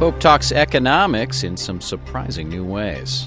Pope talks economics in some surprising new ways.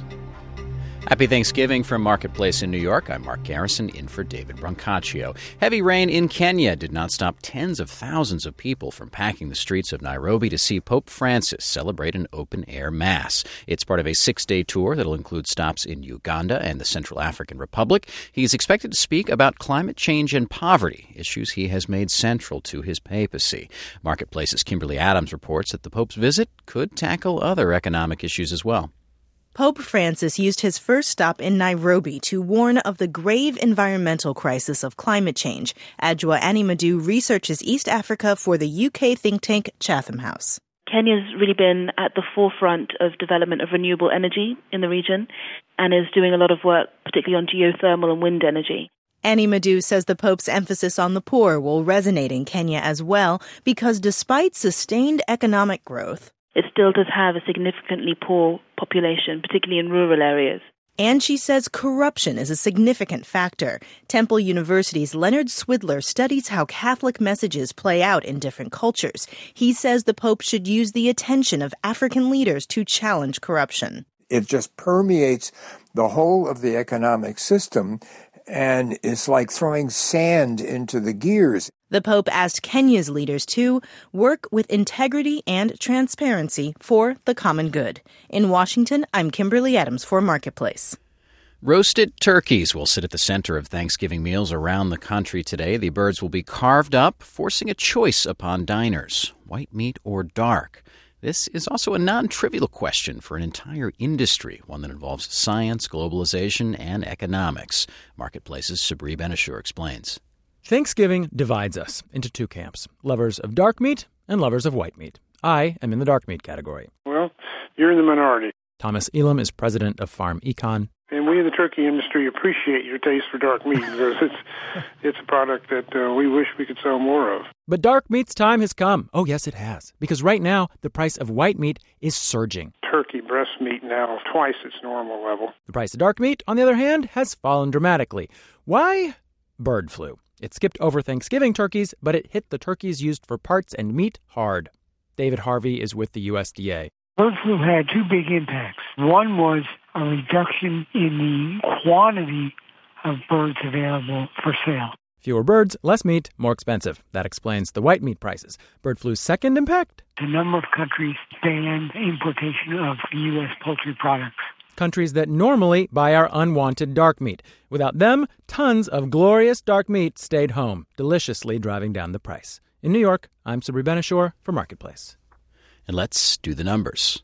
Happy Thanksgiving from Marketplace in New York. I'm Mark Garrison, in for David Brancaccio. Heavy rain in Kenya did not stop tens of thousands of people from packing the streets of Nairobi to see Pope Francis celebrate an open-air mass. It's part of a 6-day tour that'll include stops in Uganda and the Central African Republic. He's expected to speak about climate change and poverty, issues he has made central to his papacy. Marketplace's Kimberly Adams reports that the Pope's visit could tackle other economic issues as well. Pope Francis used his first stop in Nairobi to warn of the grave environmental crisis of climate change. Adjoa Animadu researches East Africa for the UK think tank Chatham House. Kenya's really been at the forefront of development of renewable energy in the region and is doing a lot of work, particularly on geothermal and wind energy. Animadu says the Pope's emphasis on the poor will resonate in Kenya as well because despite sustained economic growth, it still does have a significantly poor population, particularly in rural areas. And she says corruption is a significant factor. Temple University's Leonard Swidler studies how Catholic messages play out in different cultures. He says the Pope should use the attention of African leaders to challenge corruption. It just permeates the whole of the economic system, and it's like throwing sand into the gears. The Pope asked Kenya's leaders to work with integrity and transparency for the common good. In Washington, I'm Kimberly Adams for Marketplace. Roasted turkeys will sit at the center of Thanksgiving meals around the country today. The birds will be carved up, forcing a choice upon diners, white meat or dark. This is also a non-trivial question for an entire industry, one that involves science, globalization, and economics. Marketplace's Sabri Benishur explains. Thanksgiving divides us into two camps, lovers of dark meat and lovers of white meat. I am in the dark meat category. Well, you're in the minority. Thomas Elam is president of Farm Econ. And we in the turkey industry appreciate your taste for dark meat because it's a product that we wish we could sell more of. But dark meat's time has come. Oh, yes, it has. Because right now, the price of white meat is surging. Turkey breast meat now twice its normal level. The price of dark meat, on the other hand, has fallen dramatically. Why? Bird flu. It skipped over Thanksgiving turkeys, but it hit the turkeys used for parts and meat hard. David Harvey is with the USDA. Bird flu had two big impacts. One was a reduction in the quantity of birds available for sale. Fewer birds, less meat, more expensive. That explains the white meat prices. Bird flu's second impact? A number of countries banned importation of U.S. poultry products. Countries that normally buy our unwanted dark meat. Without them, tons of glorious dark meat stayed home, deliciously driving down the price. In New York, I'm Sabri Benishur for Marketplace. And let's do the numbers.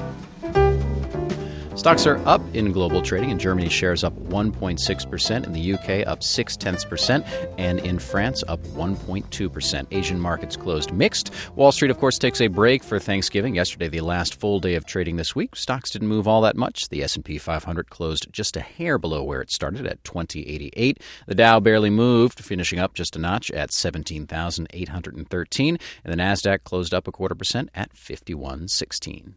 Stocks are up in global trading. In Germany, shares up 1.6%. In the UK, up 0.6%. And in France, up 1.2%. Asian markets closed mixed. Wall Street, of course, takes a break for Thanksgiving. Yesterday, the last full day of trading this week. Stocks didn't move all that much. The S&P 500 closed just a hair below where it started at 2088. The Dow barely moved, finishing up just a notch at 17,813. And the Nasdaq closed up 0.25% at 5116.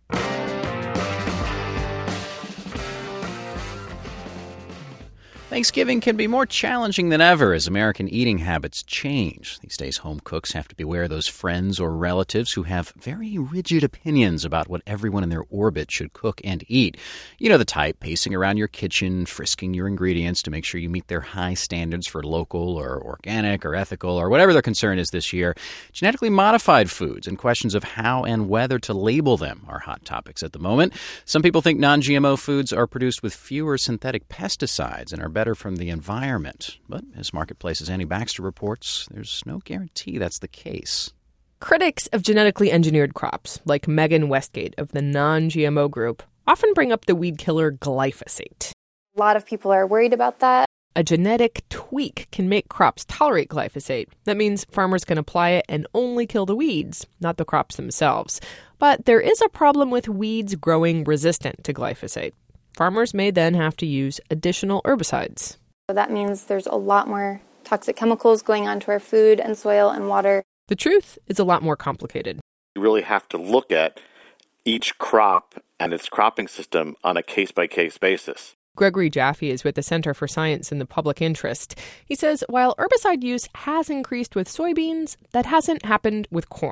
Thanksgiving can be more challenging than ever as American eating habits change. These days, home cooks have to beware of those friends or relatives who have very rigid opinions about what everyone in their orbit should cook and eat. You know the type, pacing around your kitchen, frisking your ingredients to make sure you meet their high standards for local or organic or ethical or whatever their concern is this year. Genetically modified foods and questions of how and whether to label them are hot topics at the moment. Some people think non-GMO foods are produced with fewer synthetic pesticides and are better from the environment. But as Marketplace's Annie Baxter reports, there's no guarantee that's the case. Critics of genetically engineered crops, like Megan Westgate of the non-GMO group, often bring up the weed killer glyphosate. A lot of people are worried about that. A genetic tweak can make crops tolerate glyphosate. That means farmers can apply it and only kill the weeds, not the crops themselves. But there is a problem with weeds growing resistant to glyphosate. Farmers may then have to use additional herbicides. So that means there's a lot more toxic chemicals going onto our food and soil and water. The truth is a lot more complicated. You really have to look at each crop and its cropping system on a case-by-case basis. Gregory Jaffe is with the Center for Science in the Public Interest. He says while herbicide use has increased with soybeans, that hasn't happened with corn.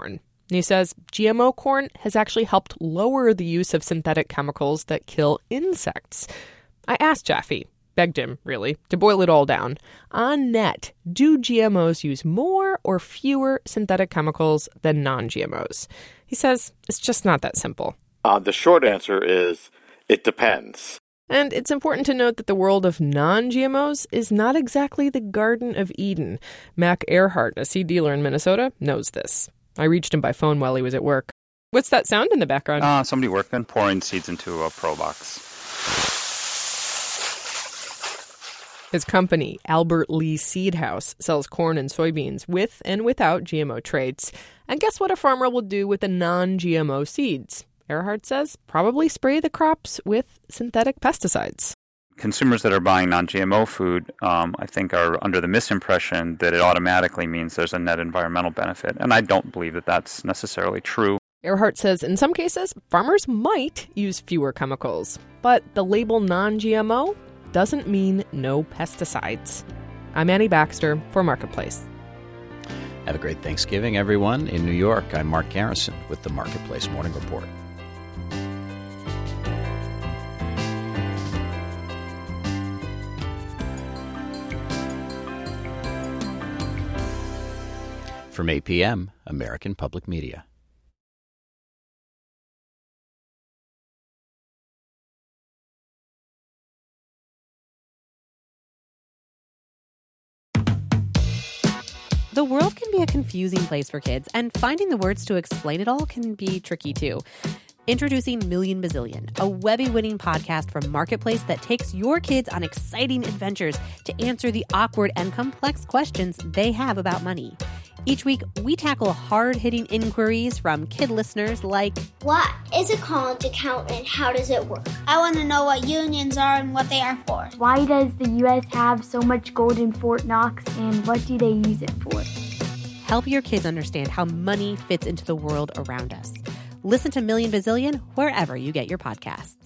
And he says GMO corn has actually helped lower the use of synthetic chemicals that kill insects. I asked Jaffe, begged him, really, to boil it all down. On net, do GMOs use more or fewer synthetic chemicals than non-GMOs? He says it's just not that simple. The short answer is it depends. And it's important to note that the world of non-GMOs is not exactly the Garden of Eden. Mac Earhart, a seed dealer in Minnesota, knows this. I reached him by phone while he was at work. What's that sound in the background? Somebody working, pouring seeds into a Pro Box. His company, Albert Lee Seed House, sells corn and soybeans with and without GMO traits. And guess what a farmer will do with the non-GMO seeds? Earhart says probably spray the crops with synthetic pesticides. Consumers that are buying non-GMO food, I think, are under the misimpression that it automatically means there's a net environmental benefit. And I don't believe that that's necessarily true. Earhart says in some cases, farmers might use fewer chemicals. But the label non-GMO doesn't mean no pesticides. I'm Annie Baxter for Marketplace. Have a great Thanksgiving, everyone. In New York, I'm Mark Garrison with the Marketplace Morning Report. From APM, American Public Media. The world can be a confusing place for kids, and finding the words to explain it all can be tricky too. Introducing Million Bazillion, a Webby-winning podcast from Marketplace that takes your kids on exciting adventures to answer the awkward and complex questions they have about money. Each week, we tackle hard-hitting inquiries from kid listeners like, what is a college account and how does it work? I want to know what unions are and what they are for. Why does the U.S. have so much gold in Fort Knox and what do they use it for? Help your kids understand how money fits into the world around us. Listen to Million Bazillion wherever you get your podcasts.